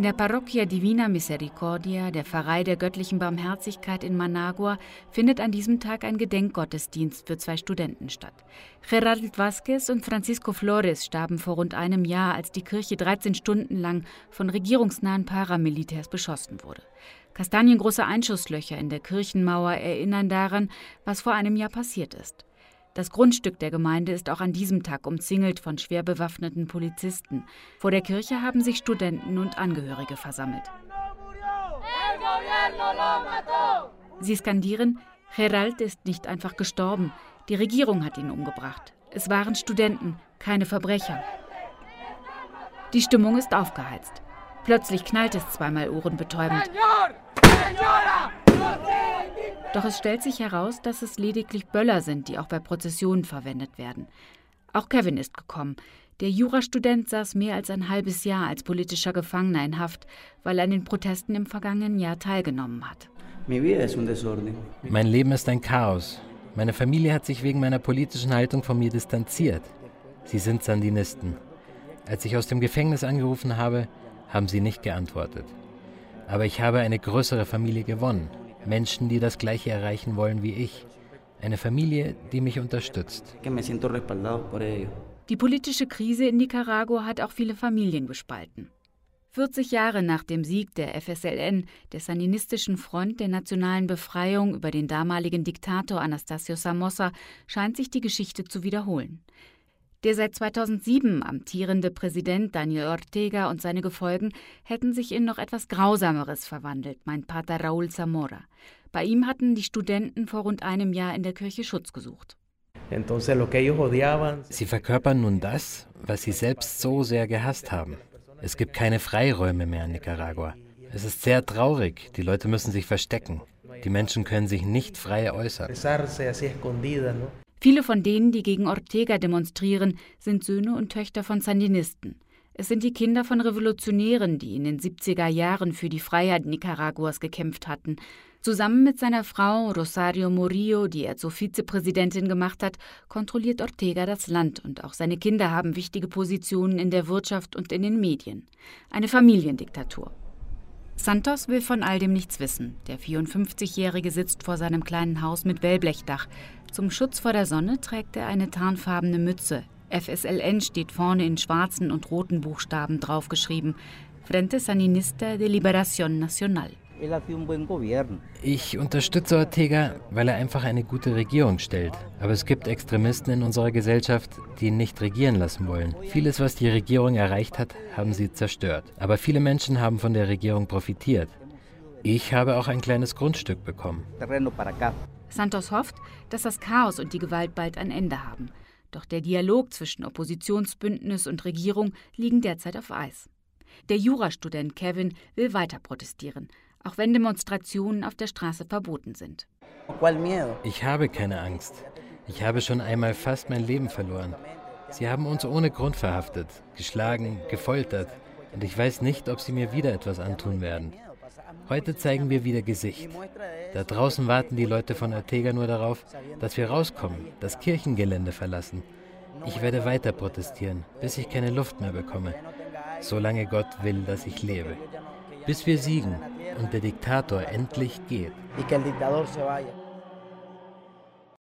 der Parroquia Divina Misericordia, der Pfarrei der göttlichen Barmherzigkeit in Managua, findet an diesem Tag ein Gedenkgottesdienst für 2 Studenten statt. Gerald Vázquez und Francisco Flores starben vor rund einem Jahr, als die Kirche 13 Stunden lang von regierungsnahen Paramilitärs beschossen wurde. Kastaniengroße Einschusslöcher in der Kirchenmauer erinnern daran, was vor einem Jahr passiert ist. Das Grundstück der Gemeinde ist auch an diesem Tag umzingelt von schwer bewaffneten Polizisten. Vor der Kirche haben sich Studenten und Angehörige versammelt. Sie skandieren: Gerald ist nicht einfach gestorben. Die Regierung hat ihn umgebracht. Es waren Studenten, keine Verbrecher. Die Stimmung ist aufgeheizt. Plötzlich knallt es zweimal ohrenbetäubend. Doch es stellt sich heraus, dass es lediglich Böller sind, die auch bei Prozessionen verwendet werden. Auch Kevin ist gekommen. Der Jurastudent saß mehr als ein halbes Jahr als politischer Gefangener in Haft, weil er an den Protesten im vergangenen Jahr teilgenommen hat. Mein Leben ist ein Chaos. Meine Familie hat sich wegen meiner politischen Haltung von mir distanziert. Sie sind Sandinisten. Als ich aus dem Gefängnis angerufen habe, haben sie nicht geantwortet. Aber ich habe eine größere Familie gewonnen. Menschen, die das Gleiche erreichen wollen wie ich. Eine Familie, die mich unterstützt. Die politische Krise in Nicaragua hat auch viele Familien gespalten. 40 Jahre nach dem Sieg der FSLN, der Sandinistischen Front der nationalen Befreiung über den damaligen Diktator Anastasio Somoza, scheint sich die Geschichte zu wiederholen. Der seit 2007 amtierende Präsident Daniel Ortega und seine Gefolgen hätten sich in noch etwas Grausameres verwandelt, meint Pater Raúl Zamora. Bei ihm hatten die Studenten vor rund einem Jahr in der Kirche Schutz gesucht. Sie verkörpern nun das, was sie selbst so sehr gehasst haben. Es gibt keine Freiräume mehr in Nicaragua. Es ist sehr traurig, die Leute müssen sich verstecken. Die Menschen können sich nicht frei äußern. Viele von denen, die gegen Ortega demonstrieren, sind Söhne und Töchter von Sandinisten. Es sind die Kinder von Revolutionären, die in den 70er Jahren für die Freiheit Nicaraguas gekämpft hatten. Zusammen mit seiner Frau Rosario Murillo, die er zur Vizepräsidentin gemacht hat, kontrolliert Ortega das Land und auch seine Kinder haben wichtige Positionen in der Wirtschaft und in den Medien. Eine Familiendiktatur. Santos will von all dem nichts wissen. Der 54-Jährige sitzt vor seinem kleinen Haus mit Wellblechdach. Zum Schutz vor der Sonne trägt er eine tarnfarbene Mütze. FSLN steht vorne in schwarzen und roten Buchstaben draufgeschrieben. Frente Sandinista de Liberación Nacional. Ich unterstütze Ortega, weil er einfach eine gute Regierung stellt. Aber es gibt Extremisten in unserer Gesellschaft, die ihn nicht regieren lassen wollen. Vieles, was die Regierung erreicht hat, haben sie zerstört. Aber viele Menschen haben von der Regierung profitiert. Ich habe auch ein kleines Grundstück bekommen. Santos hofft, dass das Chaos und die Gewalt bald ein Ende haben. Doch der Dialog zwischen Oppositionsbündnis und Regierung liegen derzeit auf Eis. Der Jurastudent Kevin will weiter protestieren, auch wenn Demonstrationen auf der Straße verboten sind. Ich habe keine Angst. Ich habe schon einmal fast mein Leben verloren. Sie haben uns ohne Grund verhaftet, geschlagen, gefoltert. Und ich weiß nicht, ob sie mir wieder etwas antun werden. Heute zeigen wir wieder Gesicht. Da draußen warten die Leute von Ortega nur darauf, dass wir rauskommen, das Kirchengelände verlassen. Ich werde weiter protestieren, bis ich keine Luft mehr bekomme. Solange Gott will, dass ich lebe. Bis wir siegen und der Diktator endlich geht.